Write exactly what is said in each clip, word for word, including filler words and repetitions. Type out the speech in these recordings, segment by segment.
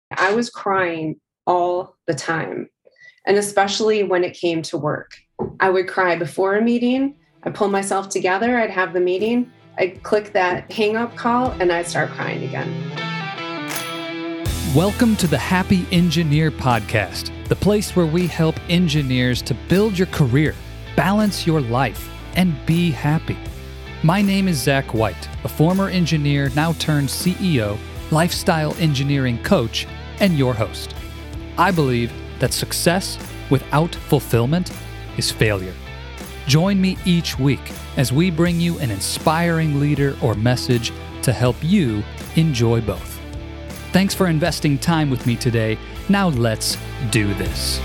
I was crying all the time, and especially when it came to work. I would cry before a meeting. I'd pull myself together. I'd have the meeting. I'd click that hang up call and I'd start crying again. Welcome to the Happy Engineer Podcast, the place where we help engineers to build your career, balance your life, and be happy. My name is Zach White, a former engineer now turned C E O, lifestyle engineering coach, and your host. I believe that success without fulfillment is failure. Join me each week as we bring you an inspiring leader or message to help you enjoy both. Thanks for investing time with me today. Now let's do this.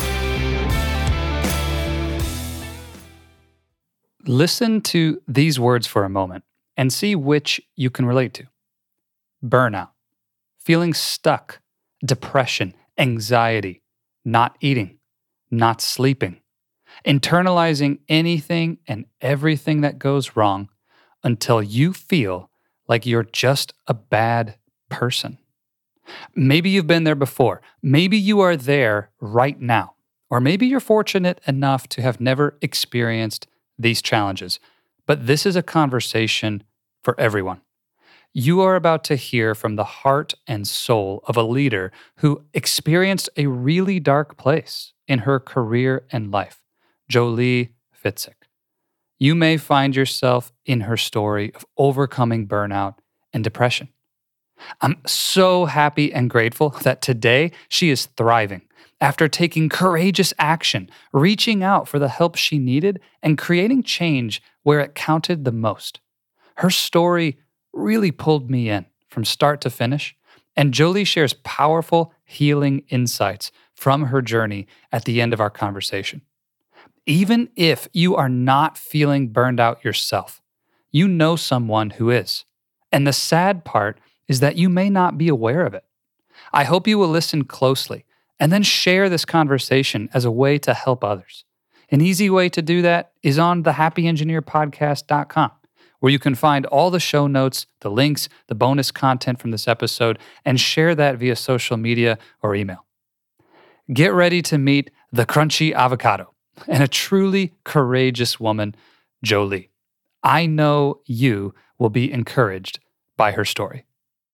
Listen to these words for a moment and see which you can relate to. Burnout, feeling stuck, depression, anxiety, not eating, not sleeping, internalizing anything and everything that goes wrong until you feel like you're just a bad person. Maybe you've been there before. Maybe you are there right now. Or maybe you're fortunate enough to have never experienced these challenges. But this is a conversation for everyone. You are about to hear from the heart and soul of a leader who experienced a really dark place in her career and life. Jolie Fitzik. You may find yourself in her story of overcoming burnout and depression. I'm so happy and grateful that today she is thriving after taking courageous action, reaching out for the help she needed, and creating change where it counted the most. Her story really pulled me in from start to finish, and Jolie shares powerful, healing insights from her journey at the end of our conversation. Even if you are not feeling burned out yourself, you know someone who is. And the sad part is that you may not be aware of it. I hope you will listen closely and then share this conversation as a way to help others. An easy way to do that is on the happy engineer podcast dot com, where you can find all the show notes, the links, the bonus content from this episode, and share that via social media or email. Get ready to meet the crunchy avocado and a truly courageous woman, Jolie. I know you will be encouraged by her story.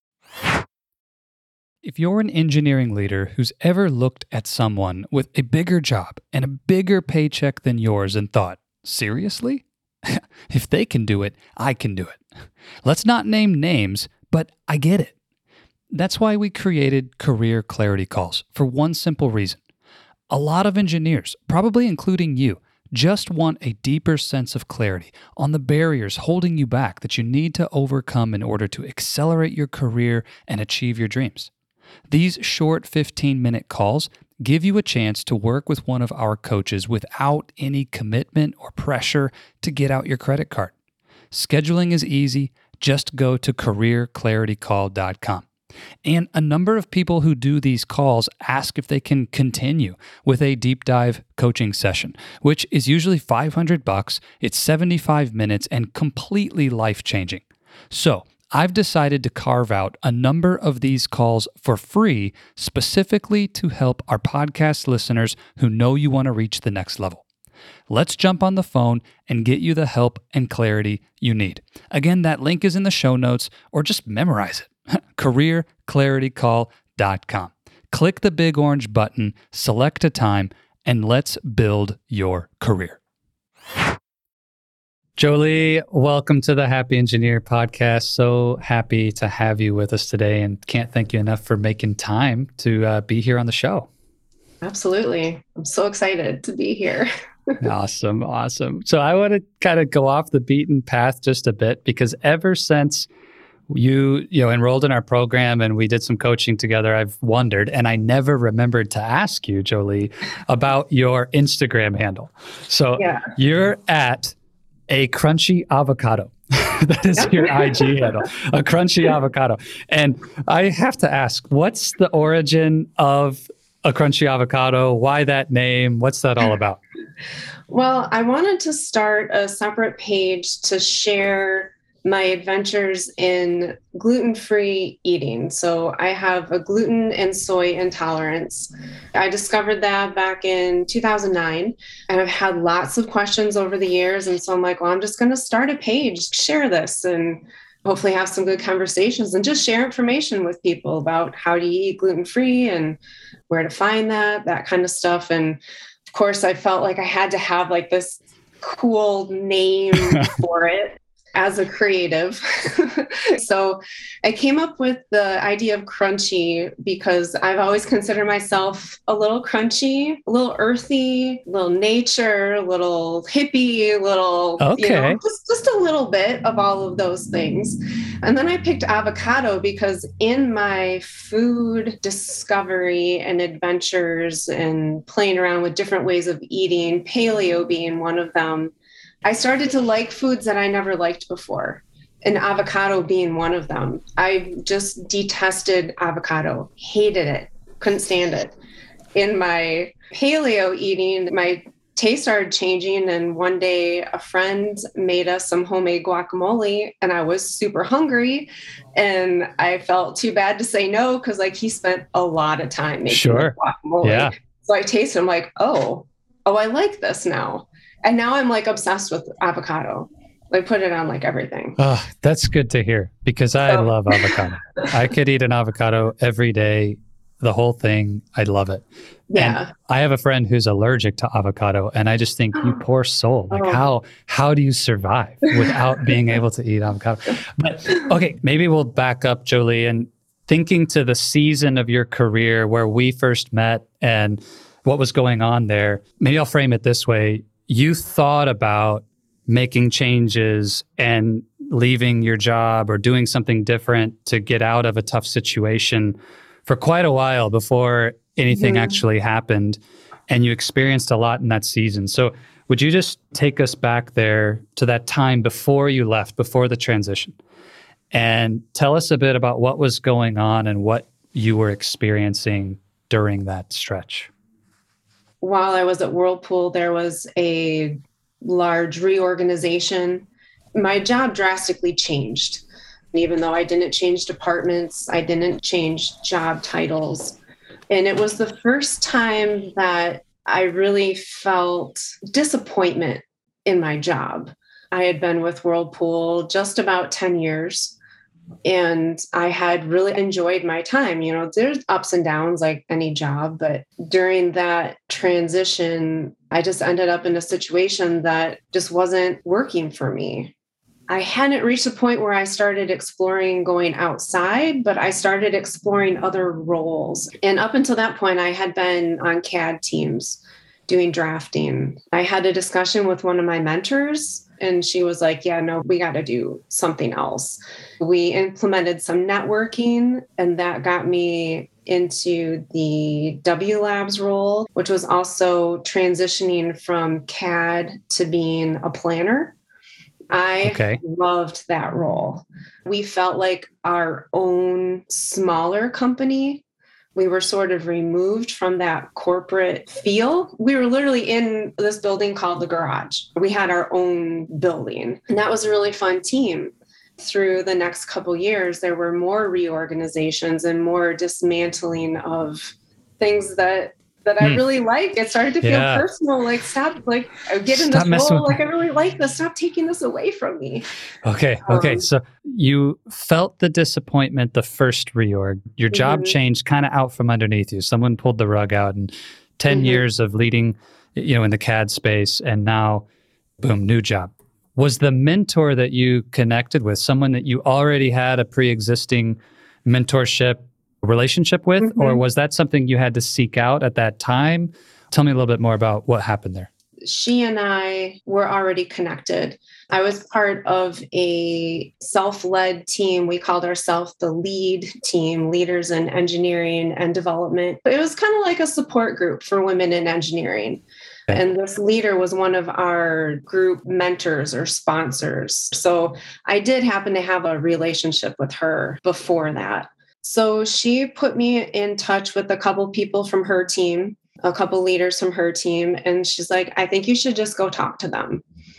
If you're an engineering leader who's ever looked at someone with a bigger job and a bigger paycheck than yours and thought, seriously? If they can do it, I can do it. Let's not name names, but I get it. That's why we created Career Clarity Calls, for one simple reason. A lot of engineers, probably including you, just want a deeper sense of clarity on the barriers holding you back that you need to overcome in order to accelerate your career and achieve your dreams. These short fifteen-minute calls give you a chance to work with one of our coaches without any commitment or pressure to get out your credit card. Scheduling is easy. Just go to career clarity call dot com. And a number of people who do these calls ask if they can continue with a deep dive coaching session, which is usually five hundred bucks. It's seventy-five minutes and completely life-changing. So I've decided to carve out a number of these calls for free, specifically to help our podcast listeners who know you want to reach the next level. Let's jump on the phone and get you the help and clarity you need. Again, that link is in the show notes, or just memorize it. career clarity call dot com. Click the big orange button, select a time, and let's build your career. Jolie, welcome to the Happy Engineer Podcast. So happy to have you with us today, and can't thank you enough for making time to uh, be here on the show. Absolutely. I'm so excited to be here. Awesome. Awesome. So I want to kind of go off the beaten path just a bit, because ever since you, you know, enrolled in our program and we did some coaching together, I've wondered, and I never remembered to ask you, Jolie, about your Instagram handle. So yeah. You're at a crunchy avocado. That is your I G handle, a crunchy avocado. And I have to ask, what's the origin of a crunchy avocado? Why that name? What's that all about? Well, I wanted to start a separate page to share my adventures in gluten-free eating. So I have a gluten and soy intolerance. I discovered that back in two thousand nine, and I've had lots of questions over the years. And so I'm like, well, I'm just going to start a page, share this, and hopefully have some good conversations and just share information with people about how to eat gluten-free and where to find that, that kind of stuff. And of course, I felt like I had to have like this cool name for it as a creative. So I came up with the idea of crunchy because I've always considered myself a little crunchy, a little earthy, a little nature, a little hippie, a little, okay. you know, just, just a little bit of all of those things. And then I picked avocado because in my food discovery and adventures and playing around with different ways of eating, paleo being one of them, I started to like foods that I never liked before, and avocado being one of them. I just detested avocado, hated it, couldn't stand it. In my paleo eating, my taste started changing, and one day a friend made us some homemade guacamole, and I was super hungry, and I felt too bad to say no because like he spent a lot of time making sure. guacamole. Yeah. So I tasted, I'm like, oh, oh, I like this now. And now I'm like obsessed with avocado. I put it on like everything. Oh, that's good to hear because I So. love avocado. I could eat an avocado every day, the whole thing. I love it. Yeah. And I have a friend who's allergic to avocado, and I just think, you poor soul. Like, Oh. how how do you survive without being able to eat avocado? But okay, maybe we'll back up, Jolie, and thinking to the season of your career where we first met and what was going on there. Maybe I'll frame it this way. You thought about making changes and leaving your job or doing something different to get out of a tough situation for quite a while before anything mm-hmm. actually happened. And you experienced a lot in that season. So would you just take us back there to that time before you left, before the transition, and tell us a bit about what was going on and what you were experiencing during that stretch? While I was at Whirlpool, there was a large reorganization. My job drastically changed. Even though I didn't change departments, I didn't change job titles. And it was the first time that I really felt disappointment in my job. I had been with Whirlpool just about ten years. And I had really enjoyed my time. You know, there's ups and downs like any job, but during that transition, I just ended up in a situation that just wasn't working for me. I hadn't reached a point where I started exploring going outside, but I started exploring other roles. And up until that point, I had been on C A D teams doing drafting. I had a discussion with one of my mentors, and she was like, yeah, no, we got to do something else. We implemented some networking, and that got me into the W Labs role, which was also transitioning from C A D to being a planner. I okay. loved that role. We felt like our own smaller company. We were sort of removed from that corporate feel. We were literally in this building called the Garage. We had our own building, and that was a really fun team. Through the next couple of years, there were more reorganizations and more dismantling of things that that I really like. It started to feel yeah. personal. Like, stop, like, get in stop this role. Like, I really like this. Stop taking this away from me. Okay. Um, okay. So you felt the disappointment, the first reorg. Your job mm-hmm. changed kind of out from underneath you. Someone pulled the rug out, and ten mm-hmm. years of leading, you know, in the C A D space, and now, boom, new job. Was the mentor that you connected with someone that you already had a pre-existing mentorship relationship with, mm-hmm. or was that something you had to seek out at that time? Tell me a little bit more about what happened there. She and I were already connected. I was part of a self-led team. We called ourselves the LEAD team, Leaders in Engineering and Development. It was kind of like a support group for women in engineering. Okay. And this leader was one of our group mentors or sponsors. So I did happen to have a relationship with her before that. So she put me in touch with a couple people from her team, a couple leaders from her team. And she's like, I think you should just go talk to them.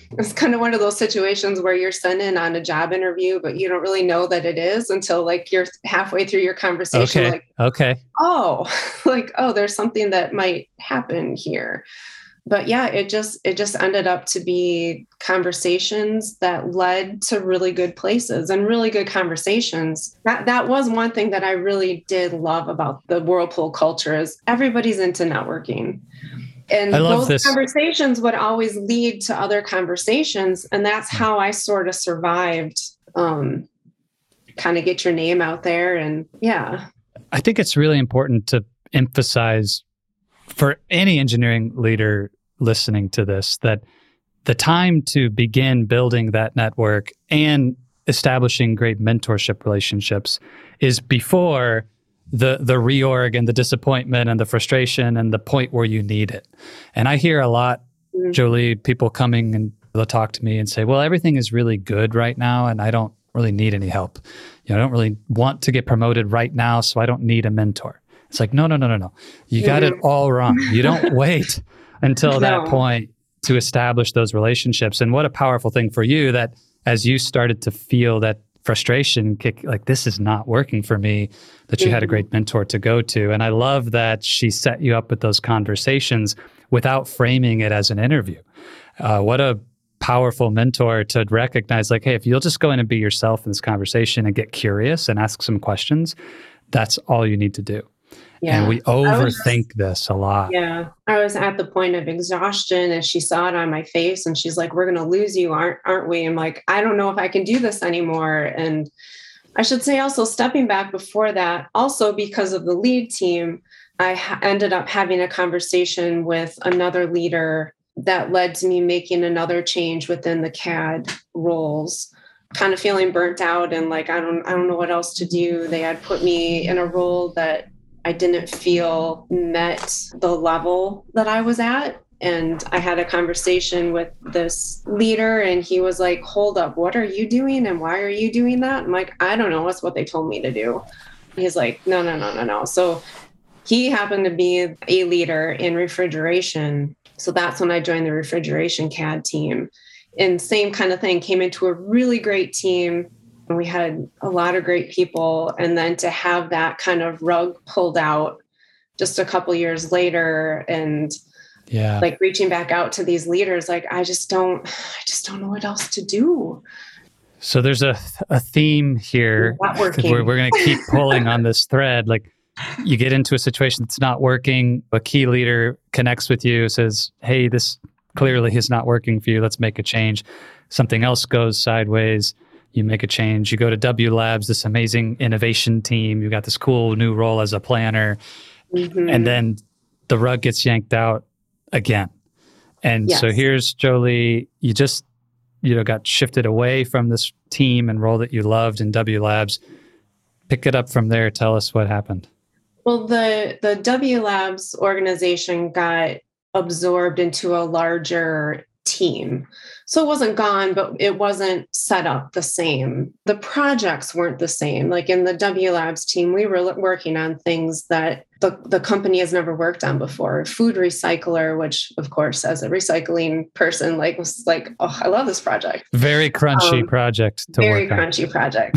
It's kind of one of those situations where you're sent in on a job interview, but you don't really know that it is until like you're halfway through your conversation. Okay. Like, okay. oh, like, oh, there's something that might happen here. But yeah, it just it just ended up to be conversations that led to really good places and really good conversations. That that was one thing that I really did love about the Whirlpool culture is everybody's into networking. And I love those this. conversations would always lead to other conversations. And that's how I sort of survived, um, kind of get your name out there. And yeah. I think it's really important to emphasize for any engineering leader listening to this that the time to begin building that network and establishing great mentorship relationships is before the the reorg and the disappointment and the frustration and the point where you need it. And I hear a lot, mm-hmm. Jolie, people coming and they'll talk to me and say, well, everything is really good right now and I don't really need any help. You know, I don't really want to get promoted right now, so I don't need a mentor. It's like, no, no, no, no, no. You got mm-hmm. it all wrong. You don't wait until no. that point to establish those relationships. And what a powerful thing for you that as you started to feel that frustration kick, like this is not working for me, that you mm-hmm. had a great mentor to go to. And I love that she set you up with those conversations without framing it as an interview. Uh, what a powerful mentor to recognize like, hey, if you'll just go in and be yourself in this conversation and get curious and ask some questions, that's all you need to do. Yeah. And we overthink was, this a lot. Yeah. I was at the point of exhaustion and she saw it on my face and she's like, we're going to lose you, aren't, aren't we? I'm like, I don't know if I can do this anymore. And I should say also stepping back before that, also because of the lead team, I ha- ended up having a conversation with another leader that led to me making another change within the C A D roles. Kind of feeling burnt out and like, I don't, I don't know what else to do. They had put me in a role that I didn't feel met the level that I was at. And I had a conversation with this leader and he was like, hold up, what are you doing? And why are you doing that? I'm like, I don't know. That's what they told me to do. He's like, no, no, no, no, no. So he happened to be a leader in refrigeration. So that's when I joined the refrigeration C A D team. And same kind of thing, came into a really great team. And we had a lot of great people. And then to have that kind of rug pulled out just a couple years later and yeah, like reaching back out to these leaders, like, I just don't, I just don't know what else to do. So there's a a theme here. Not working. We're, we're going to keep pulling on this thread. Like you get into a situation that's not working. A key leader connects with you, says, hey, this clearly is not working for you. Let's make a change. Something else goes sideways. You make a change. You go to W Labs, this amazing innovation team. You got this cool new role as a planner. Mm-hmm. And then the rug gets yanked out again. And yes. So here's Jolie. You just, you know, got shifted away from this team and role that you loved in W Labs. Pick it up from there. Tell us what happened. Well, the, the W Labs organization got absorbed into a larger team. So it wasn't gone, but it wasn't set up the same. The projects weren't the same. Like in the W Labs team, we were working on things that the, the company has never worked on before. Food recycler, which of course, as a recycling person, like was like, oh, I love this project. Very crunchy um, project to very work on. Very crunchy project.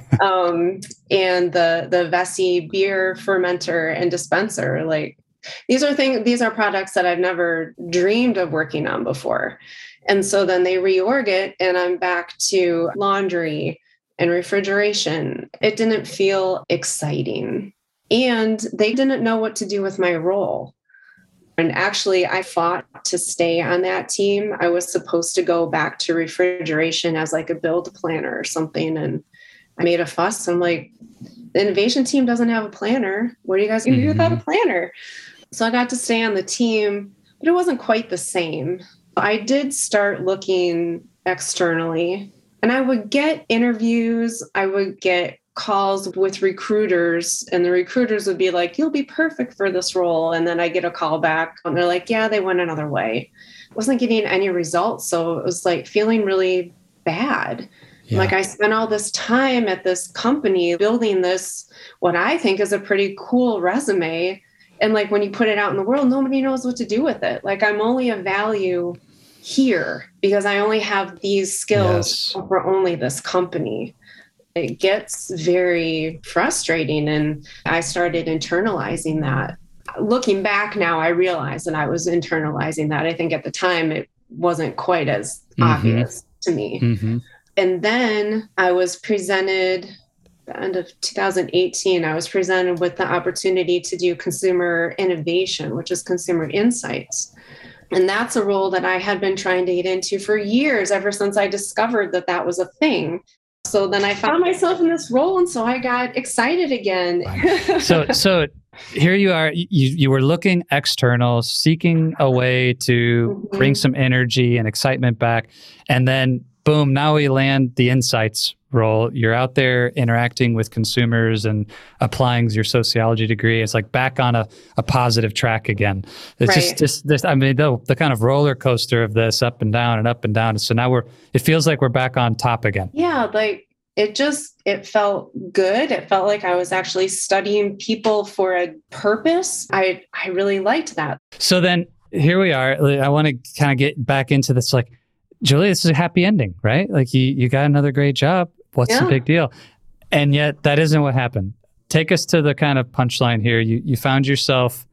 um, and the the Vessi beer fermenter and dispenser, like these are things, these are products that I've never dreamed of working on before. And so then they reorg it and I'm back to laundry and refrigeration. It didn't feel exciting. And they didn't know what to do with my role. And actually, I fought to stay on that team. I was supposed to go back to refrigeration as like a build planner or something. And I made a fuss. I'm like, the innovation team doesn't have a planner. What are you guys going to mm-hmm. do without a planner? So I got to stay on the team, but it wasn't quite the same. I did start looking externally and I would get interviews. I would get calls with recruiters and the recruiters would be like, you'll be perfect for this role. And then I get a call back and they're like, yeah, they went another way. I wasn't getting any results. So it was like feeling really bad. Yeah. Like I spent all this time at this company building this, what I think is a pretty cool resume. And like when you put it out in the world, nobody knows what to do with it. Like I'm only of value here because I only have these skills Yes. for only this company. It gets very frustrating. And I started internalizing that. Looking back now, I realize that I was internalizing that. I think at the time it wasn't quite as Mm-hmm. obvious to me. Mm-hmm. And then I was presented, the end of two thousand eighteen, I was presented with the opportunity to do consumer innovation, which is consumer insights. And that's a role that I had been trying to get into for years, ever since I discovered that that was a thing. So then I found myself in this role, and so I got excited again. so, so here you are. You you were looking external, seeking a way to Mm-hmm. bring some energy and excitement back, and then boom! Now we land the insights role. You're out there interacting with consumers and applying your sociology degree. It's like back on a, a positive track again. It's Right. just, just this. I mean, the the kind of roller coaster of this, up and down and up and down. So now we're. It feels like we're back on top again. Yeah, like it just, it felt good. It felt like I was actually studying people for a purpose. I, I really liked that. So then here we are. I want to kind of get back into this. Like, Julie, this is a happy ending, right? Like you, you got another great job. What's Yeah. the big deal? And yet that isn't what happened. Take us to the kind of punchline here. You you found yourself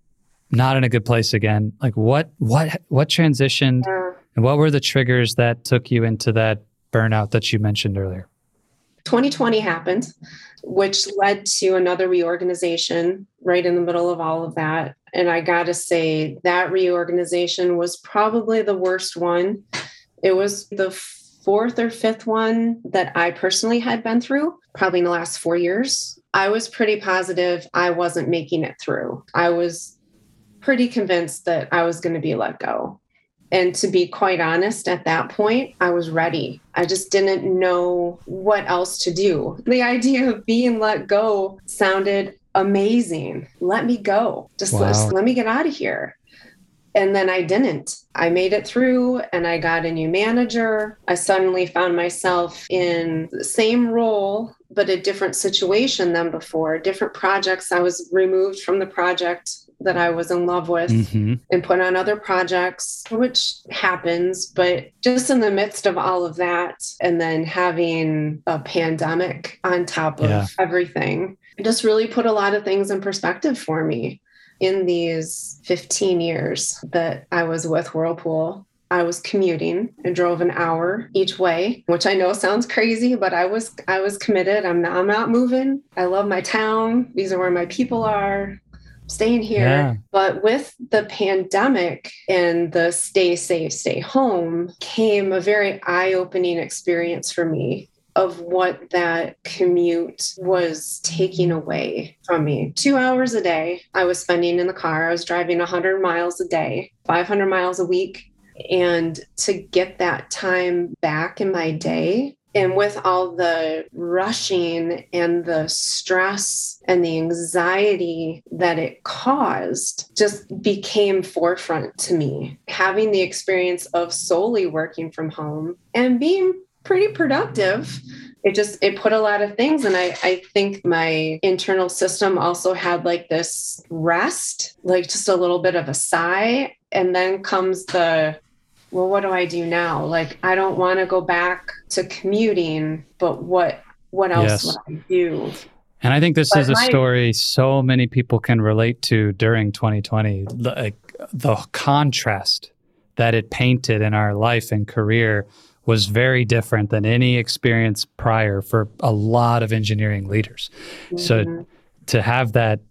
not in a good place again. Like what what what transitioned Yeah. and what were the triggers that took you into that burnout that you mentioned earlier? twenty twenty happened, which led to another reorganization right in the middle of all of that. And I got to say, that reorganization was probably the worst one. It was the fourth or fifth one that I personally had been through, probably in the last four years. I was pretty positive I wasn't making it through. I was pretty convinced that I was going to be let go. And to be quite honest, at that point, I was ready. I just didn't know what else to do. The idea of being let go sounded amazing. Let me go. Just Wow. let, let me get out of here. And then I didn't. I made it through and I got a new manager. I suddenly found myself in the same role, but a different situation than before, different projects. I was removed from the project that I was in love with Mm-hmm. and put on other projects, which happens. But just in the midst of all of that, and then having a pandemic on top of Yeah. everything, it just really put a lot of things in perspective for me. In these fifteen years that I was with Whirlpool, I was commuting. I drove an hour each way, which I know sounds crazy, but I was I was committed. I'm not, I'm not moving. I love my town. These are where my people are. Staying here. Yeah. But with the pandemic and the stay safe, stay home came a very eye-opening experience for me of what that commute was taking away from me. Two hours a day I was spending in the car. I was driving one hundred miles a day, five hundred miles a week. And to get that time back in my day, and with all the rushing and the stress and the anxiety that it caused, just became forefront to me. Having the experience of solely working from home and being pretty productive, it just, it put a lot of things. And I, I think my internal system also had like this rest, like just a little bit of a sigh. And then comes the, well, what do I do now? Like, I don't want to go back to commuting, but what, what else Yes. would I do? And I think this But is a my- story so many people can relate to during twenty twenty. Like the contrast that it painted in our life and career was very different than any experience prior for a lot of engineering leaders. So Mhm. to have that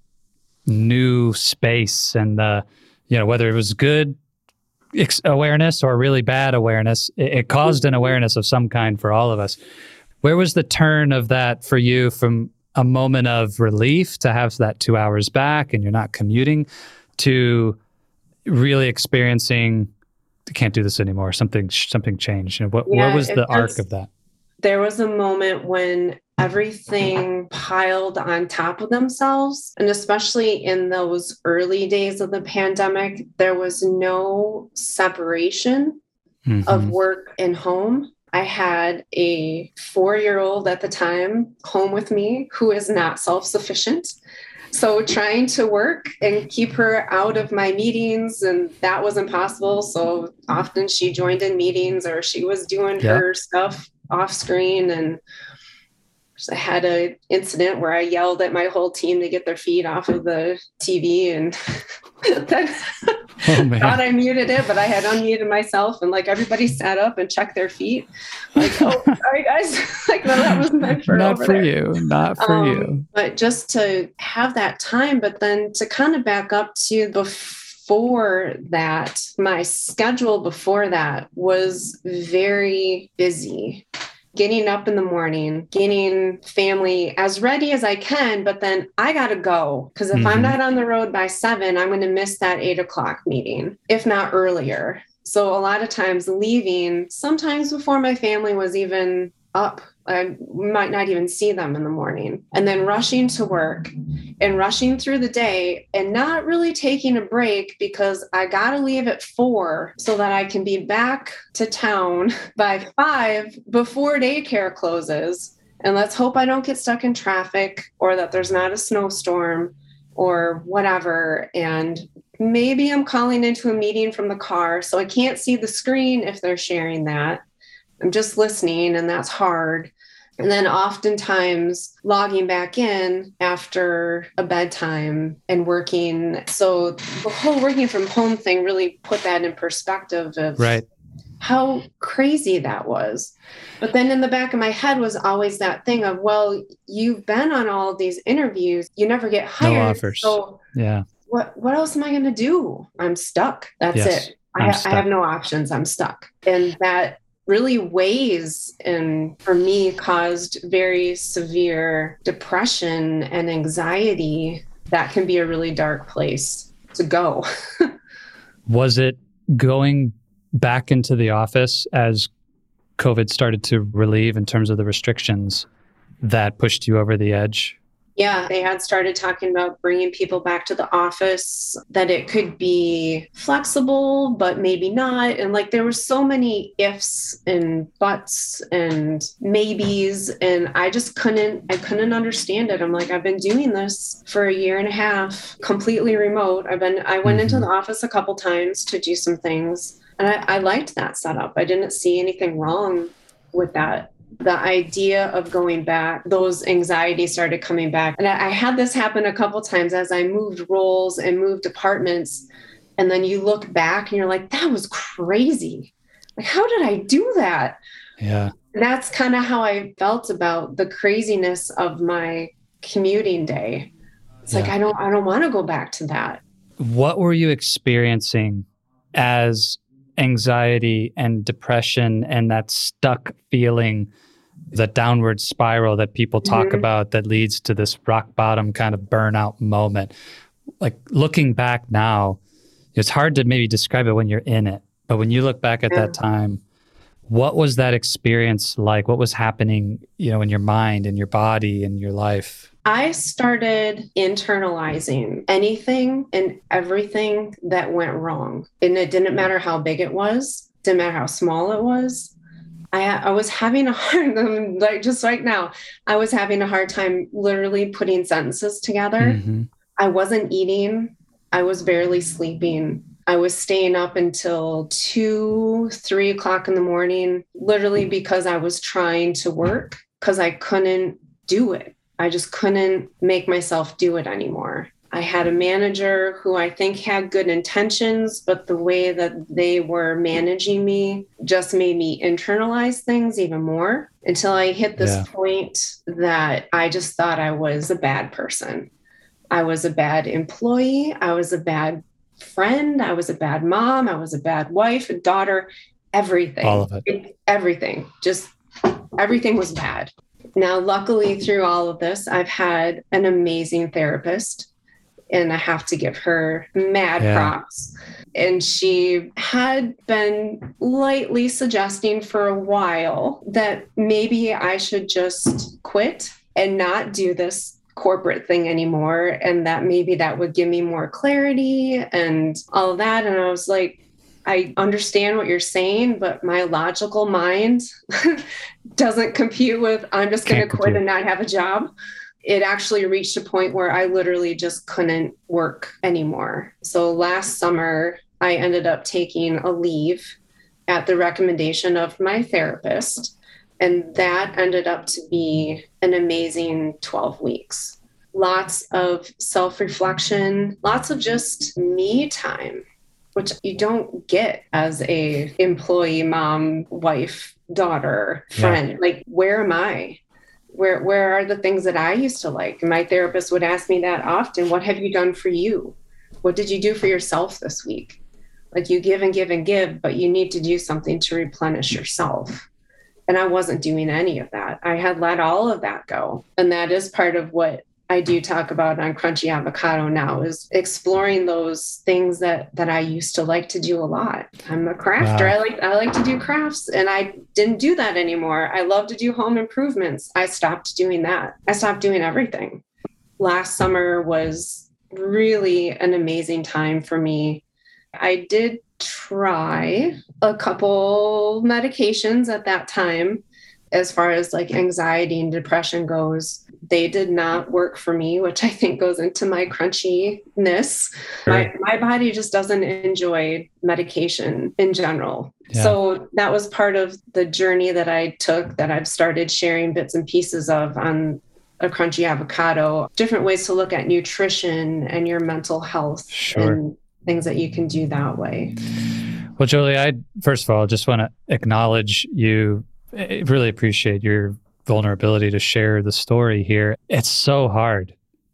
new space and the, you know, whether it was good ex- awareness or really bad awareness, it, it caused an awareness of some kind for all of us. Where was the turn of that for you from a moment of relief to have that two hours back and you're not commuting to really experiencing, I can't do this anymore. Something, something changed. You know, what, Yeah, what was it the arc just- of that? There was a moment when everything piled on top of themselves. And especially in those early days of the pandemic, there was no separation Mhm. of work and home. I had a four-year-old at the time home with me who is not self-sufficient. So trying to work and keep her out of my meetings, and that was impossible. So often she joined in meetings or she was doing Yeah. her stuff off screen. And I had an incident where I yelled at my whole team to get their feet off of the T V, and then Oh, man. thought I muted it, but I had unmuted myself, and like everybody sat up and checked their feet. Like, oh, sorry guys. Like, no, that was meant for Not over for there. you. Not for Um, you. But just to have that time, but then to kind of back up to before that, my schedule before that was very busy. Getting up in the morning, getting family as ready as I can, but then I got to go. Because if Mhm. I'm not on the road by seven, I'm going to miss that eight o'clock meeting, if not earlier. So a lot of times leaving, sometimes before my family was even up, I might not even see them in the morning. And then rushing to work and rushing through the day and not really taking a break because I got to leave at four so that I can be back to town by five before daycare closes. And let's hope I don't get stuck in traffic or that there's not a snowstorm or whatever. And maybe I'm calling into a meeting from the car, so I can't see the screen if they're sharing that. I'm just listening, and that's hard. And then oftentimes logging back in after a bedtime and working. So the whole working from home thing really put that in perspective of Right. how crazy that was. But then in the back of my head was always that thing of, well, you've been on all of these interviews, you never get hired. No offers. So Yeah. what, what else am I going to do? I'm stuck. That's Yes, it. I'm I, ha- stuck. I have no options. I'm stuck. And that really weighs and for me caused very severe depression and anxiety. That can be a really dark place to go. Was it going back into the office as COVID started to relieve in terms of the restrictions that pushed you over the edge? Yeah, they had started talking about bringing people back to the office, that it could be flexible, but maybe not. And like there were so many ifs and buts and maybes. And I just couldn't, I couldn't understand it. I'm like, I've been doing this for a year and a half, completely remote. I've been, I went Mhm. into the office a couple times to do some things. And I, I liked that setup. I didn't see anything wrong with that. The idea of going back, those anxieties started coming back. And I, I had this happen a couple times as I moved roles and moved departments. And then you look back and you're like, that was crazy. Like, how did I do that? Yeah. And that's kind of how I felt about the craziness of my commuting day. It's Yeah. like, I don't, I don't want to go back to that. What were you experiencing as anxiety and depression and that stuck feeling, that downward spiral that people talk Mhm. about that leads to this rock bottom kind of burnout moment? Like looking back now, it's hard to maybe describe it when you're in it, but when you look back at Yeah. that time, what was that experience like? What was happening, you know, in your mind, in your body, in your life? I started internalizing anything and everything that went wrong. And it didn't matter how big it was, didn't matter how small it was. I, I was having a hard, like just right now, I was having a hard time literally putting sentences together. Mm-hmm. I wasn't eating. I was barely sleeping. I was staying up until two, three o'clock in the morning, literally because I was trying to work because I couldn't do it. I just couldn't make myself do it anymore. I had a manager who I think had good intentions, but the way that they were managing me just made me internalize things even more until I hit this Yeah. point that I just thought I was a bad person. I was a bad employee. I was a bad friend. I was a bad mom. I was a bad wife, a daughter, everything. All of it. It- everything. Just everything was bad. Now, luckily, through all of this, I've had an amazing therapist, and I have to give her mad Yeah. props. And she had been lightly suggesting for a while that maybe I should just quit and not do this corporate thing anymore, and that maybe that would give me more clarity and all of that. And I was like, I understand what you're saying, but my logical mind doesn't compute with I'm just going to Can't quit compute. and not have a job. it actually reached a point where I literally just couldn't work anymore. So last summer, I ended up taking a leave at the recommendation of my therapist. And that ended up to be an amazing twelve weeks. Lots of self-reflection, lots of just me time, which you don't get as a employee, mom, wife, daughter, friend. Yeah. Like, where am I? Where where are the things that I used to like? My therapist would ask me that often. What have you done for you? What did you do for yourself this week? Like, you give and give and give, but you need to do something to replenish yourself. And I wasn't doing any of that. I had let all of that go. And that is part of what I do talk about on Crunchy Avocado now, is exploring those things that that I used to like to do a lot. I'm a crafter. Wow. I like I like to do crafts, and I didn't do that anymore. I love to do home improvements. I stopped doing that. I stopped doing everything. Last summer was really an amazing time for me. I did try a couple medications at that time. As far as like anxiety and depression goes, they did not work for me, which I think goes into my crunchiness. Right. My, my body just doesn't enjoy medication in general. Yeah. So that was part of the journey that I took, that I've started sharing bits and pieces of on a Crunchy Avocado, different ways to look at nutrition and your mental health. Sure. And things that you can do that way. Well, Jolie, I first of all just want to acknowledge you. I really appreciate your vulnerability to share the story here. It's so hard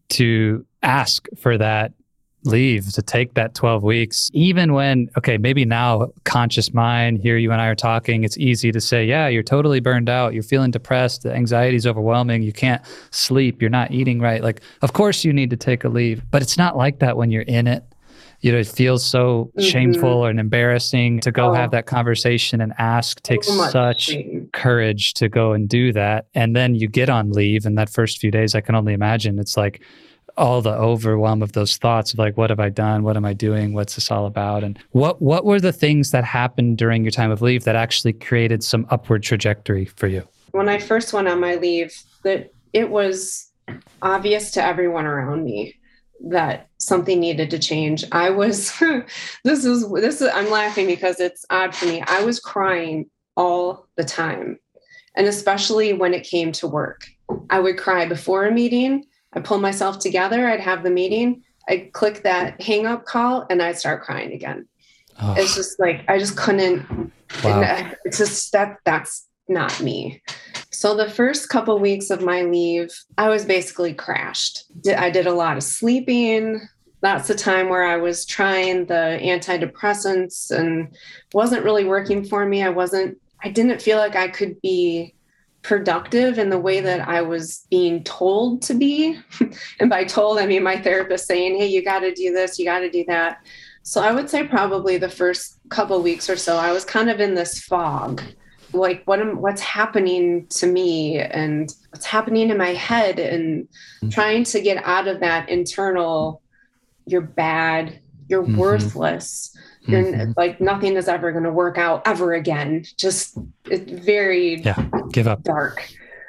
to ask for that leave, to take that twelve weeks, even when, okay, maybe now conscious mind, here you and I are talking, it's easy to say, yeah, you're totally burned out. You're feeling depressed. The anxiety is overwhelming. You can't sleep. You're not eating right. Like, of course you need to take a leave, but it's not like that when you're in it. You know, it feels so mm-hmm. shameful and embarrassing to go oh. have that conversation and ask. Takes so such shame. Courage to go and do that. And then you get on leave, and that first few days, I can only imagine, it's like all the overwhelm of those thoughts of like, what have I done? What am I doing? What's this all about? And what what were the things that happened during your time of leave that actually created some upward trajectory for you? When I first went on my leave, that it was obvious to everyone around me that something needed to change. I was, this is, this is, I'm laughing because it's odd for me. I was crying all the time. And especially when it came to work, I would cry before a meeting. I'd pull myself together. I'd have the meeting. I'd click that hang up call and I'd start crying again. Oh. It's just like, I just couldn't, wow. It's just that that's not me. So the first couple weeks of my leave, I was basically crashed. I did a lot of sleeping. That's the time where I was trying the antidepressants and wasn't really working for me. I wasn't, I didn't feel like I could be productive in the way that I was being told to be. And by told, I mean my therapist saying, hey, you got to do this, you got to do that. So I would say probably the first couple weeks or so, I was kind of in this fog. Like what am, what's happening to me and what's happening in my head, and mm-hmm. trying to get out of that internal, you're bad, you're mm-hmm. worthless, you're mm-hmm. like nothing is ever going to work out ever again. Just it's very yeah, give up. Dark.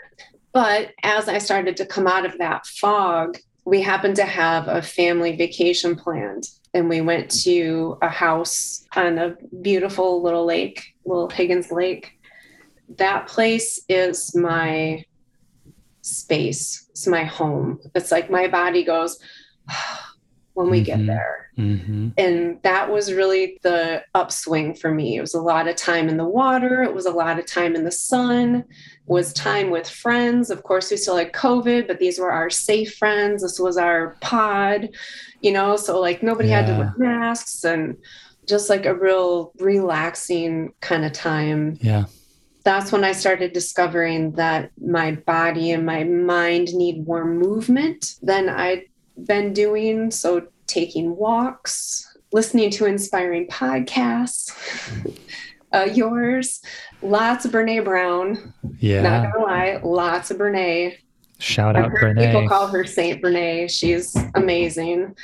But as I started to come out of that fog, we happened to have a family vacation planned. And we went to a house on a beautiful little lake, little Higgins Lake. That place is my space. It's my home. It's like my body goes when we mm-hmm. get there. Mm-hmm. And that was really the upswing for me. It was a lot of time in the water. It was a lot of time in the sun. It was time with friends. Of course, we still had COVID, but these were our safe friends. This was our pod, you know, so like nobody yeah. had to wear masks, and just like a real relaxing kind of time. Yeah. That's when I started discovering that my body and my mind need more movement than I'd been doing. So taking walks, listening to inspiring podcasts, uh, yours, lots of Brene Brown. Yeah. Not gonna lie, lots of Brene. Shout out I've heard Brene. People call her Saint Brene. She's amazing.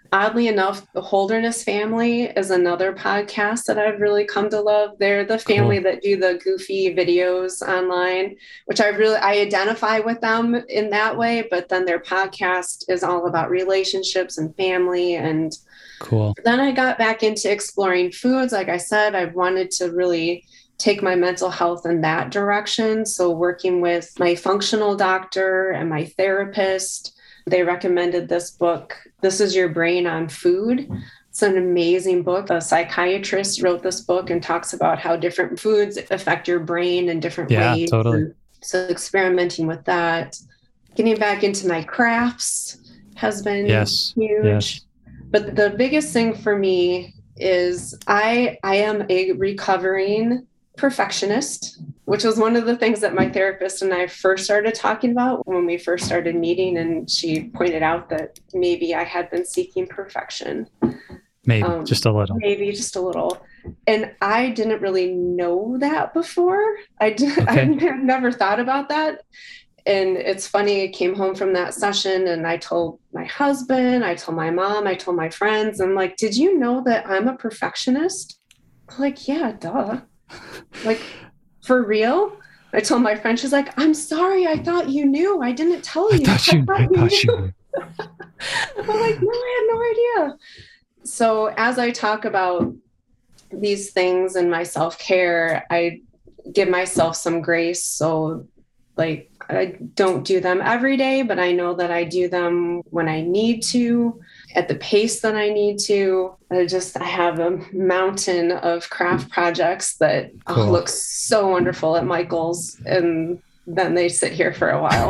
Oddly enough, the Holderness Family is another podcast that I've really come to love. They're the family Cool. that do the goofy videos online, which I really I identify with them in that way. But then their podcast is all about relationships and family. And Cool. then I got back into exploring foods. Like I said, I wanted to really take my mental health in that direction. So working with my functional doctor and my therapist, they recommended this book, This Is Your Brain on Food. It's an amazing book. A psychiatrist wrote this book and talks about how different foods affect your brain in different Yeah, ways. totally. And so experimenting with that, getting back into my crafts has been Yes. huge. Yes. But the biggest thing for me is I I am a recovering perfectionist, which was one of the things that my therapist and I first started talking about when we first started meeting. And she pointed out that maybe I had been seeking perfection. Maybe Um, just a little. Maybe just a little. And I didn't really know that before. I, did, Okay. I had never thought about that. And it's funny, I came home from that session and I told my husband, I told my mom, I told my friends, I'm like, did you know that I'm a perfectionist? I'm like, yeah, duh. Like, for real? I told my friend, she's like, I'm sorry, I thought you knew. I didn't tell I you. thought you, I thought you knew. I'm like, no, I had no idea. So as I talk about these things and my self-care, I give myself some grace. So like, I don't do them every day, but I know that I do them when I need to, at the pace that I need to. I just, I have a mountain of craft projects that Cool. oh, look so wonderful at Michael's. And then they sit here for a while.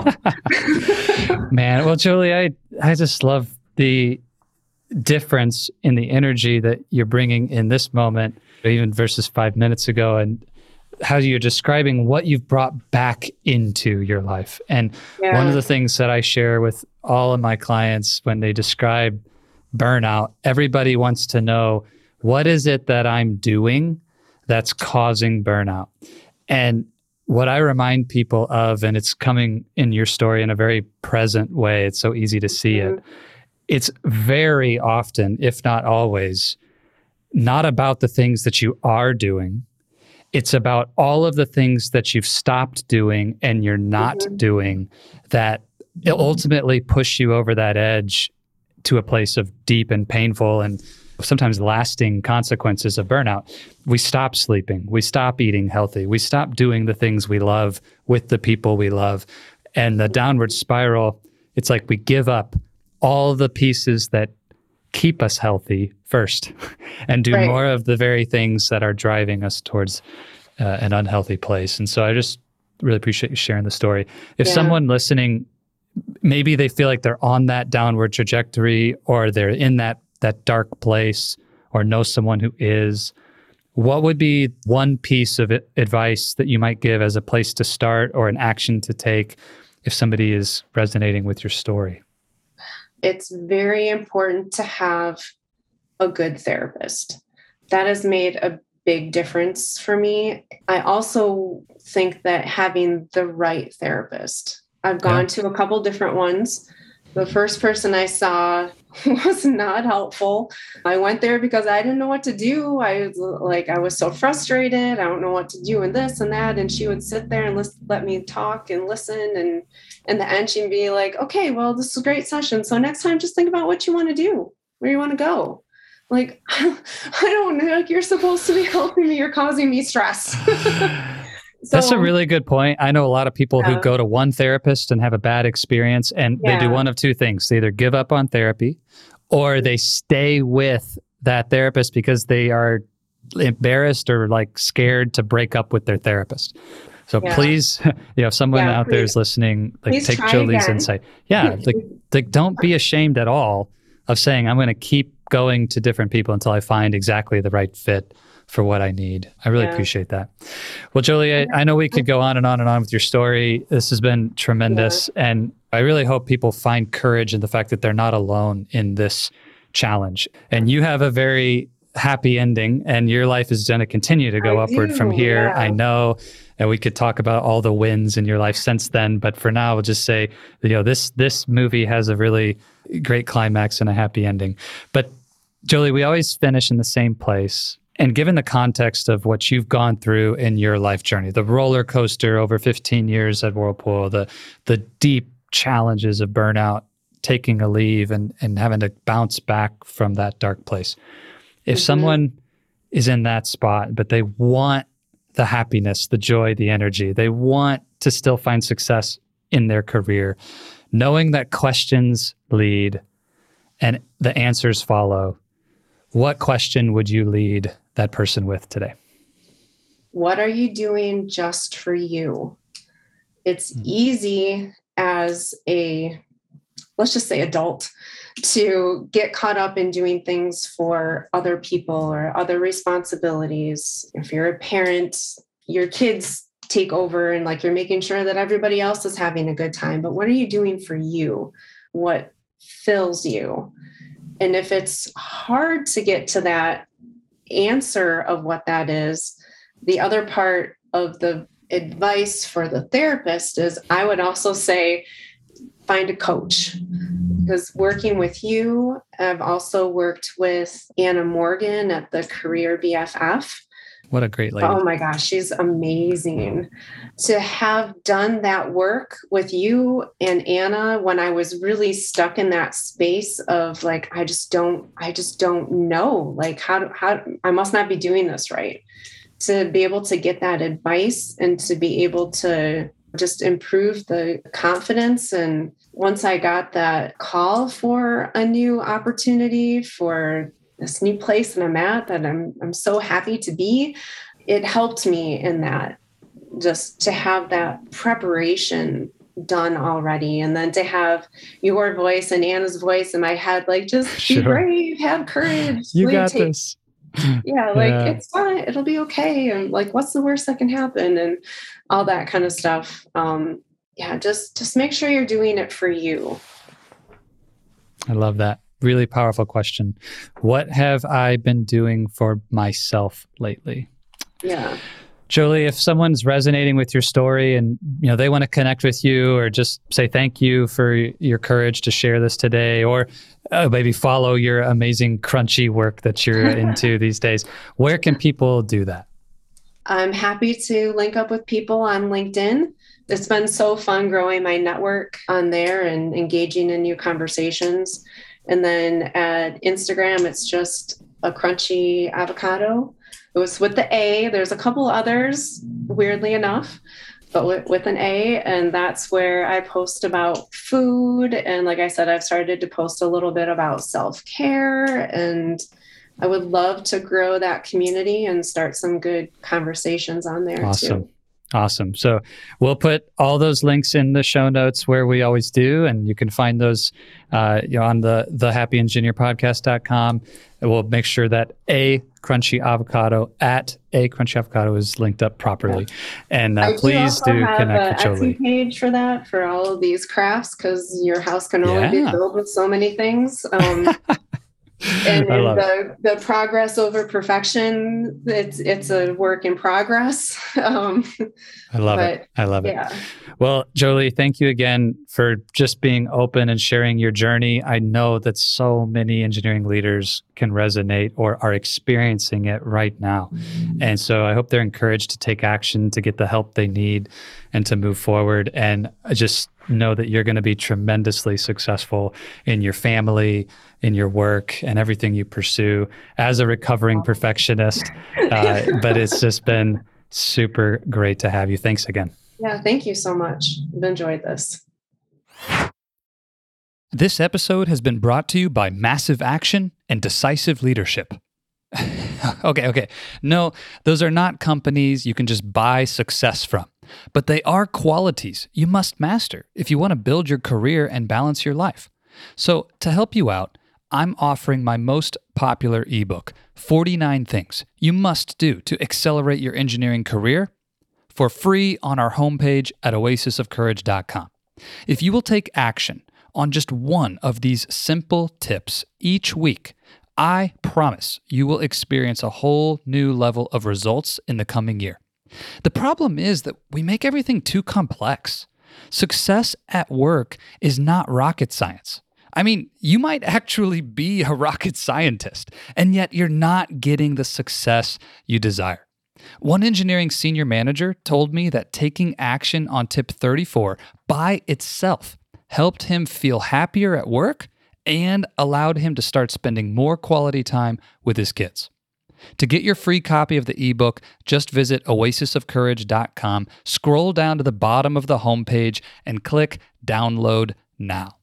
Man, well, Julie, I, I just love the difference in the energy that you're bringing in this moment, even versus five minutes ago, and how you're describing what you've brought back into your life. And Yeah. one of the things that I share with all of my clients when they describe burnout, everybody wants to know, what is it that I'm doing that's causing burnout? And what I remind people of, and it's coming in your story in a very present way, it's so easy to see Mhm. it. It's very often, if not always, not about the things that you are doing. It's about all of the things that you've stopped doing and you're not Mhm. doing that ultimately push you over that edge to a place of deep and painful and sometimes lasting consequences of burnout. We stop sleeping. We stop eating healthy. We stop doing the things we love with the people we love. And the downward spiral, it's like we give up all the pieces that keep us healthy first and do Right. more of the very things that are driving us towards uh, an unhealthy place. And so I just really appreciate you sharing the story. If Yeah. someone listening, maybe they feel like they're on that downward trajectory or they're in that that dark place or know someone who is, what would be one piece of advice that you might give as a place to start or an action to take if somebody is resonating with your story? It's very important to have a good therapist. That has made a big difference for me. I also think that having the right therapist. I've gone Yeah. to a couple different ones. The first person I saw was not helpful. I went there because I didn't know what to do. I was like, I was so frustrated. I don't know what to do and this and that. And she would sit there and listen, let me talk and listen. And in the end, she'd be like, okay, well, this is a great session. So next time, just think about what you want to do, where you want to go. Like, I don't know. Like, you're supposed to be helping me. You're causing me stress. So, That's a really good point. I know a lot of people Yeah. who go to one therapist and have a bad experience, and they do Yeah. one of two things. They either give up on therapy or they stay with that therapist because they are embarrassed or like scared to break up with their therapist. So Yeah. please, you know, if someone Yeah, out there please- is listening, like please take try Julie's again. insight. Yeah, like, like don't be ashamed at all of saying, I'm going to keep going to different people until I find exactly the right fit for what I need. I really Yeah. appreciate that. Well, Julie, I, I know we could go on and on and on with your story. This has been tremendous. And I really hope people find courage in the fact that they're not alone in this challenge. And you have a very happy ending, and your life is going to continue to go I upward do, from here. yeah. I know, and we could talk about all the wins in your life since then. But for now, we'll just say, you know, this this movie has a really great climax and a happy ending. But Jolie, we always finish in the same place. And given the context of what you've gone through in your life journey, the roller coaster over fifteen years at Whirlpool, the the deep challenges of burnout, taking a leave and, and having to bounce back from that dark place. If mm-hmm. someone is in that spot, but they want the happiness, the joy, the energy, they want to still find success in their career, knowing that questions lead and the answers follow, what question would you lead that person with today? What are you doing just for you? It's mm-hmm. easy as a, let's just say adult, to get caught up in doing things for other people or other responsibilities. If you're a parent, your kids take over and like you're making sure that everybody else is having a good time. But what are you doing for you? What fills you? And if it's hard to get to that answer of what that is, the other part of the advice for the therapist is I would also say find a coach. Because working with you, I've also worked with Anna Morgan at the Career B F F. What a great lady. Oh my gosh, she's amazing. To have done that work with you and Anna when I was really stuck in that space of like, I just don't, I just don't know, like how, do, how, I must not be doing this right. To be able to get that advice and to be able to just improve the confidence. And once I got that call for a new opportunity for this new place that I'm at, that I'm I'm so happy to be, it helped me in that, just to have that preparation done already. And then to have your voice and Anna's voice in my head, like, just be sure. brave, have courage. You got take, this. Yeah, like yeah. it's fine. It'll be okay. And like, what's the worst that can happen? And all that kind of stuff. Um, yeah, just just make sure you're doing it for you. I love that. Really powerful question. What have I been doing for myself lately? Yeah. Jolie, if someone's resonating with your story and you know they want to connect with you or just say thank you for your courage to share this today, or uh, maybe follow your amazing crunchy work that you're into these days, where can people do that? I'm happy to link up with people on LinkedIn. It's been so fun growing my network on there and engaging in new conversations. And then at Instagram, it's just a crunchy avocado. It was with the A. There's a couple others, weirdly enough, but with, with an A. And that's where I post about food. And like I said, I've started to post a little bit about self-care. And I would love to grow that community and start some good conversations on there awesome. too. Awesome. So we'll put all those links in the show notes where we always do, and you can find those uh, you know, on the the happy engineer podcast dot com. And we'll make sure that a crunchy avocado at a crunchy avocado is linked up properly. And uh, please do, do connect with Jolie. Etsy page for that, for all of these crafts, because your house can only yeah. be filled with so many things. Um, And, and the, the progress over perfection, it's it's a work in progress. Um, I love but, it. I love yeah. it. Well, Jolie, thank you again for just being open and sharing your journey. I know that so many engineering leaders can resonate or are experiencing it right now. And so I hope they're encouraged to take action, to get the help they need, and to move forward. And I just know that you're going to be tremendously successful in your family, in your work, and everything you pursue as a recovering perfectionist. Uh, but it's just been super great to have you. Thanks again. Yeah, thank you so much. I've enjoyed this. This episode has been brought to you by Massive Action and Decisive Leadership. okay, okay. No, those are not companies you can just buy success from, but they are qualities you must master if you want to build your career and balance your life. So to help you out, I'm offering my most popular ebook, forty-nine Things You Must Do to Accelerate Your Engineering Career, for free on our homepage at oasis of courage dot com. If you will take action on just one of these simple tips each week, I promise you will experience a whole new level of results in the coming year. The problem is that we make everything too complex. Success at work is not rocket science. I mean, you might actually be a rocket scientist, and yet you're not getting the success you desire. One engineering senior manager told me that taking action on tip thirty-four by itself helped him feel happier at work and allowed him to start spending more quality time with his kids. To get your free copy of the ebook, just visit oasis of courage dot com, scroll down to the bottom of the homepage, and click Download Now.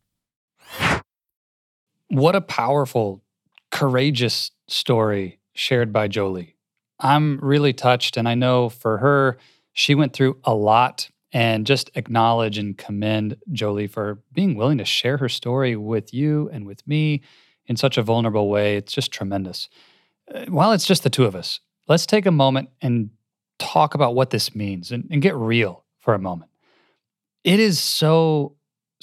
What a powerful, courageous story shared by Jolie. I'm really touched, and I know for her, she went through a lot, and just acknowledge and commend Jolie for being willing to share her story with you and with me in such a vulnerable way. It's just tremendous. While it's just the two of us, let's take a moment and talk about what this means and, and get real for a moment. It is so,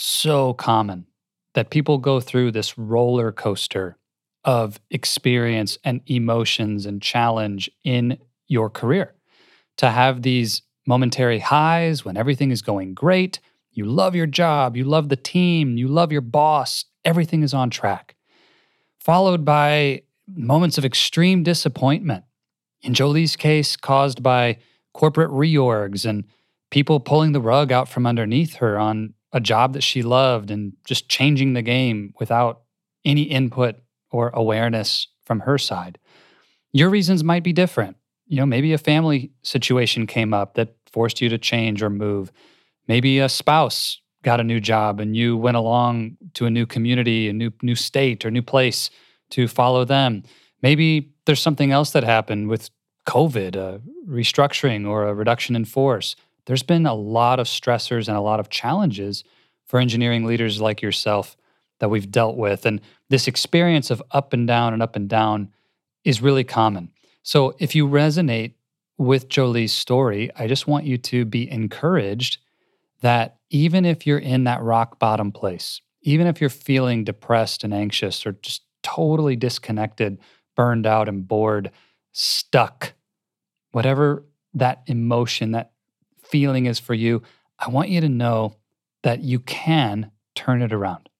so common that people go through this roller coaster of experience and emotions and challenge in your career. To have these momentary highs when everything is going great, you love your job, you love the team, you love your boss, everything is on track. Followed by moments of extreme disappointment, in Jolie's case, caused by corporate reorgs and people pulling the rug out from underneath her on a job that she loved and just changing the game without any input or awareness from her side. Your reasons might be different. You know, maybe a family situation came up that forced you to change or move. Maybe a spouse got a new job and you went along to a new community, a new new state or new place to follow them. Maybe there's something else that happened with COVID, a restructuring or a reduction in force. There's been a lot of stressors and a lot of challenges for engineering leaders like yourself that we've dealt with. And this experience of up and down and up and down is really common. So if you resonate with Jolie's story, I just want you to be encouraged that even if you're in that rock bottom place, even if you're feeling depressed and anxious or just totally disconnected, burned out and bored, stuck, whatever that emotion, that feeling is for you, I want you to know that you can turn it around.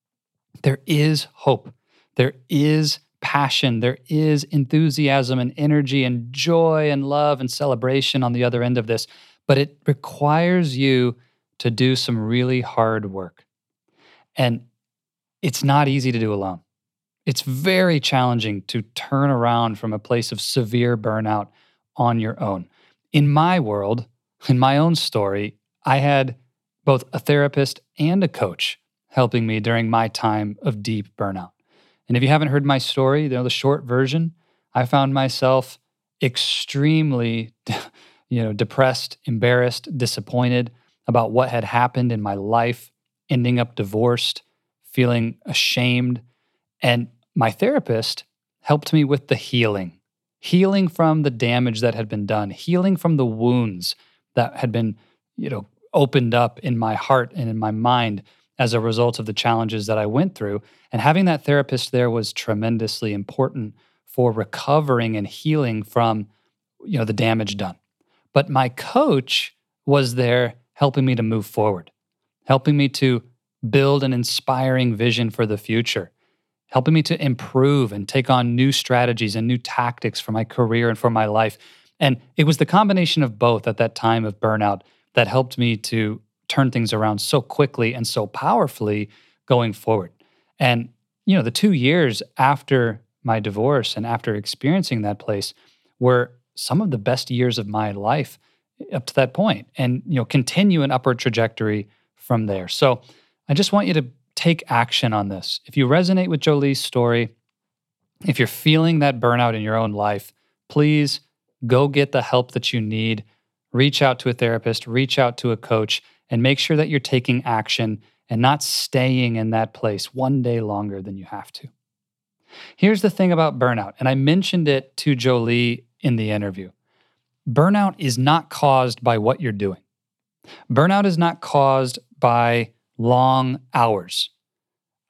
There is hope. There is passion. There is enthusiasm and energy and joy and love and celebration on the other end of this, but it requires you to do some really hard work. And it's not easy to do alone. It's very challenging to turn around from a place of severe burnout on your own. In my world, in my own story, I had both a therapist and a coach helping me during my time of deep burnout. And if you haven't heard my story, you know, the short version, I found myself extremely, you know, depressed, embarrassed, disappointed about what had happened in my life, ending up divorced, feeling ashamed. And my therapist helped me with the healing, healing from the damage that had been done, healing from the wounds that had been, you know, opened up in my heart and in my mind as a result of the challenges that I went through. And having that therapist there was tremendously important for recovering and healing from, you know, the damage done. But my coach was there helping me to move forward, helping me to build an inspiring vision for the future, helping me to improve and take on new strategies and new tactics for my career and for my life. And it was the combination of both at that time of burnout that helped me to turn things around so quickly and so powerfully going forward. And, you know, the two years after my divorce and after experiencing that place were some of the best years of my life up to that point, and, you know, continue an upward trajectory from there. So I just want you to take action on this. If you resonate with Jolie's story, if you're feeling that burnout in your own life, please go get the help that you need. Reach out to a therapist, reach out to a coach, and make sure that you're taking action and not staying in that place one day longer than you have to. Here's the thing about burnout, and I mentioned it to Jolie in the interview. Burnout is not caused by what you're doing. Burnout is not caused by long hours.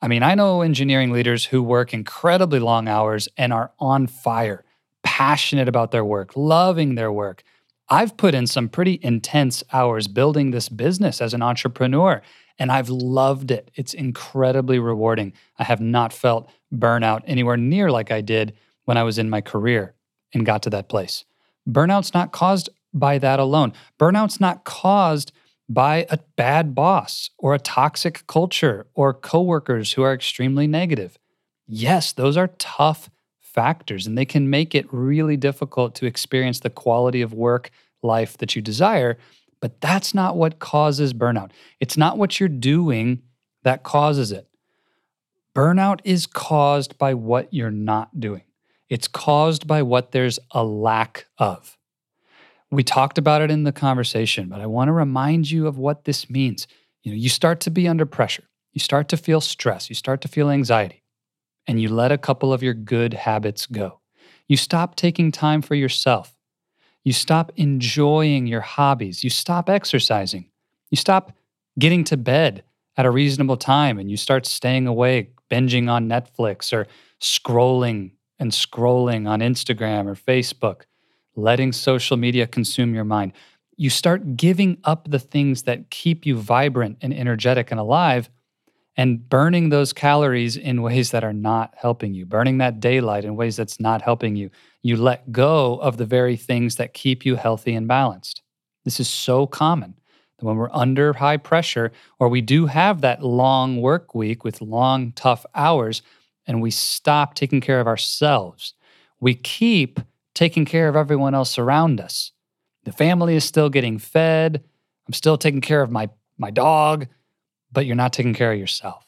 I mean, I know engineering leaders who work incredibly long hours and are on fire, passionate about their work, loving their work. I've put in some pretty intense hours building this business as an entrepreneur, and I've loved it. It's incredibly rewarding. I have not felt burnout anywhere near like I did when I was in my career and got to that place. Burnout's not caused by that alone. Burnout's not caused by a bad boss or a toxic culture or coworkers who are extremely negative. Yes, those are tough factors, and they can make it really difficult to experience the quality of work life that you desire, but that's not what causes burnout. It's not what you're doing that causes it. Burnout is caused by what you're not doing. It's caused by what there's a lack of. We talked about it in the conversation, but I want to remind you of what this means. You know, you start to be under pressure. You start to feel stress. You start to feel anxiety, and you let a couple of your good habits go. You stop taking time for yourself. You stop enjoying your hobbies. You stop exercising. You stop getting to bed at a reasonable time, and you start staying awake, binging on Netflix or scrolling and scrolling on Instagram or Facebook, letting social media consume your mind. You start giving up the things that keep you vibrant and energetic and alive, and burning those calories in ways that are not helping you, burning that daylight in ways that's not helping you. You let go of the very things that keep you healthy and balanced. This is so common that when we're under high pressure, or we do have that long work week with long, tough hours, and we stop taking care of ourselves, we keep taking care of everyone else around us. The family is still getting fed. I'm still taking care of my, my dog, but you're not taking care of yourself.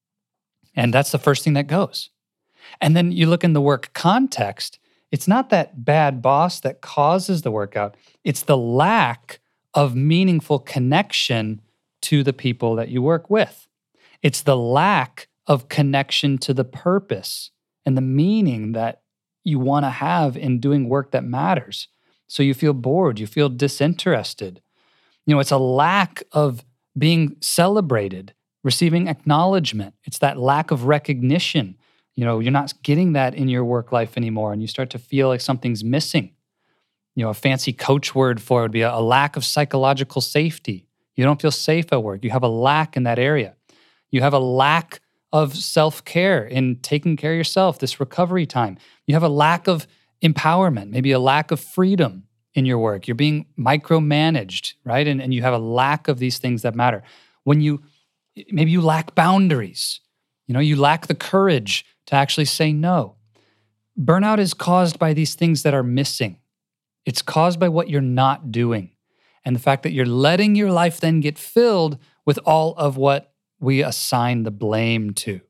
And that's the first thing that goes. And then you look in the work context, it's not that bad boss that causes the workout. It's the lack of meaningful connection to the people that you work with. It's the lack of connection to the purpose and the meaning that you want to have in doing work that matters. So you feel bored, you feel disinterested. You know, it's a lack of being celebrated, receiving acknowledgement. It's that lack of recognition. You know, you're not getting that in your work life anymore, and you start to feel like something's missing. You know, a fancy coach word for it would be a, a lack of psychological safety. You don't feel safe at work. You have a lack in that area. You have a lack of self-care in taking care of yourself, this recovery time. You have a lack of empowerment, maybe a lack of freedom in your work. You're being micromanaged, right? And, and you have a lack of these things that matter. When you, maybe you lack boundaries. You know, you lack the courage to actually say no. Burnout is caused by these things that are missing. It's caused by what you're not doing. And the fact that you're letting your life then get filled with all of what we assign the blame to.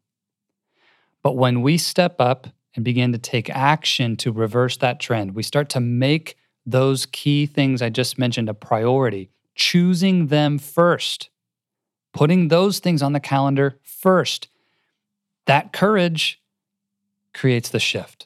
But when we step up and begin to take action to reverse that trend, we start to make those key things I just mentioned a priority, choosing them first, putting those things on the calendar first. That courage creates the shift.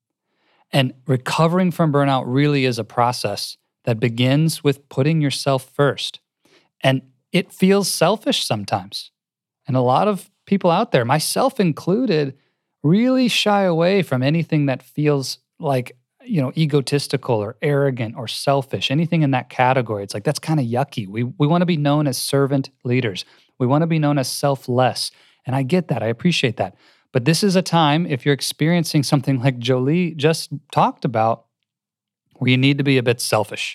And recovering from burnout really is a process that begins with putting yourself first. And it feels selfish sometimes. And a lot of people out there, myself included, really shy away from anything that feels like, you know, egotistical or arrogant or selfish, anything in that category. It's like, that's kind of yucky. We we want to be known as servant leaders. We want to be known as selfless. And I get that. I appreciate that. But this is a time, if you're experiencing something like Jolie just talked about, where you need to be a bit selfish,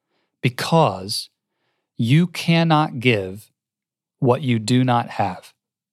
because you cannot give what you do not have.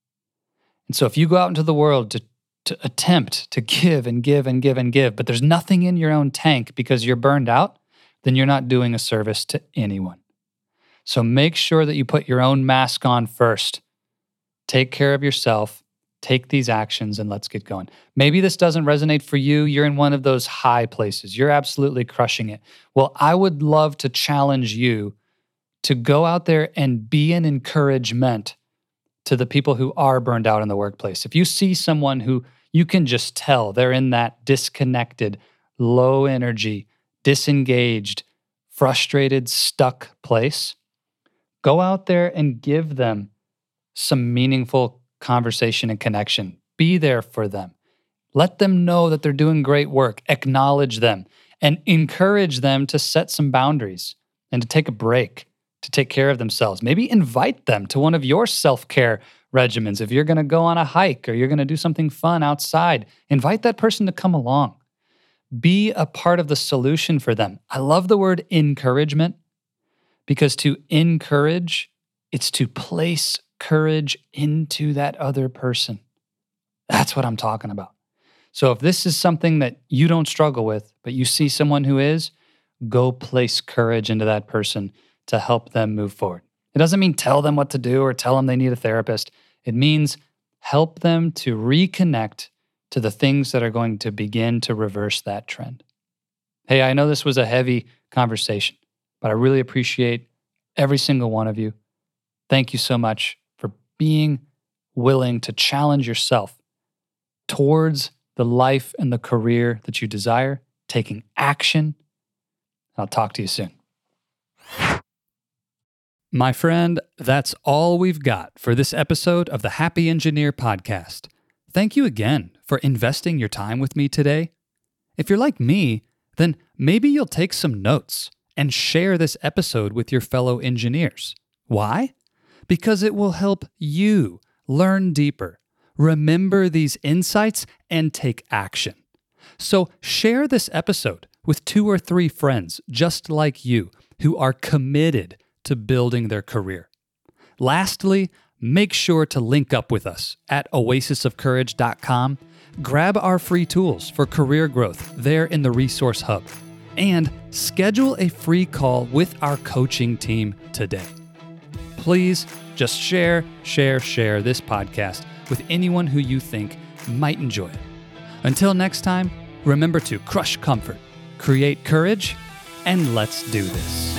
And so if you go out into the world to, to attempt to give and give and give and give, but there's nothing in your own tank because you're burned out, then you're not doing a service to anyone. So make sure that you put your own mask on first. Take care of yourself. Take these actions and let's get going. Maybe this doesn't resonate for you. You're in one of those high places. You're absolutely crushing it. Well, I would love to challenge you to go out there and be an encouragement to the people who are burned out in the workplace. If you see someone who you can just tell they're in that disconnected, low energy, disengaged, frustrated, stuck place, go out there and give them some meaningful conversation and connection. Be there for them. Let them know that they're doing great work. Acknowledge them and encourage them to set some boundaries and to take a break, to take care of themselves. Maybe invite them to one of your self-care regimens. If you're going to go on a hike or you're going to do something fun outside, invite that person to come along. Be a part of the solution for them. I love the word encouragement because to encourage, it's to place courage into that other person. That's what I'm talking about. So if this is something that you don't struggle with, but you see someone who is, go place courage into that person to help them move forward. It doesn't mean tell them what to do or tell them they need a therapist. It means help them to reconnect to the things that are going to begin to reverse that trend. Hey, I know this was a heavy conversation, but I really appreciate every single one of you. Thank you so much for being willing to challenge yourself towards the life and the career that you desire, taking action. I'll talk to you soon. My friend, that's all we've got for this episode of the Happy Engineer Podcast. Thank you again for investing your time with me today. If you're like me, then maybe you'll take some notes and share this episode with your fellow engineers. Why? Because it will help you learn deeper, remember these insights, and take action. So share this episode with two or three friends just like you who are committed to building their career. Lastly, make sure to link up with us at oasis of courage dot com. Grab our free tools for career growth there in the Resource Hub, and schedule a free call with our coaching team today. Please just share, share, share this podcast with anyone who you think might enjoy it. Until next time, remember to crush comfort, create courage, and let's do this.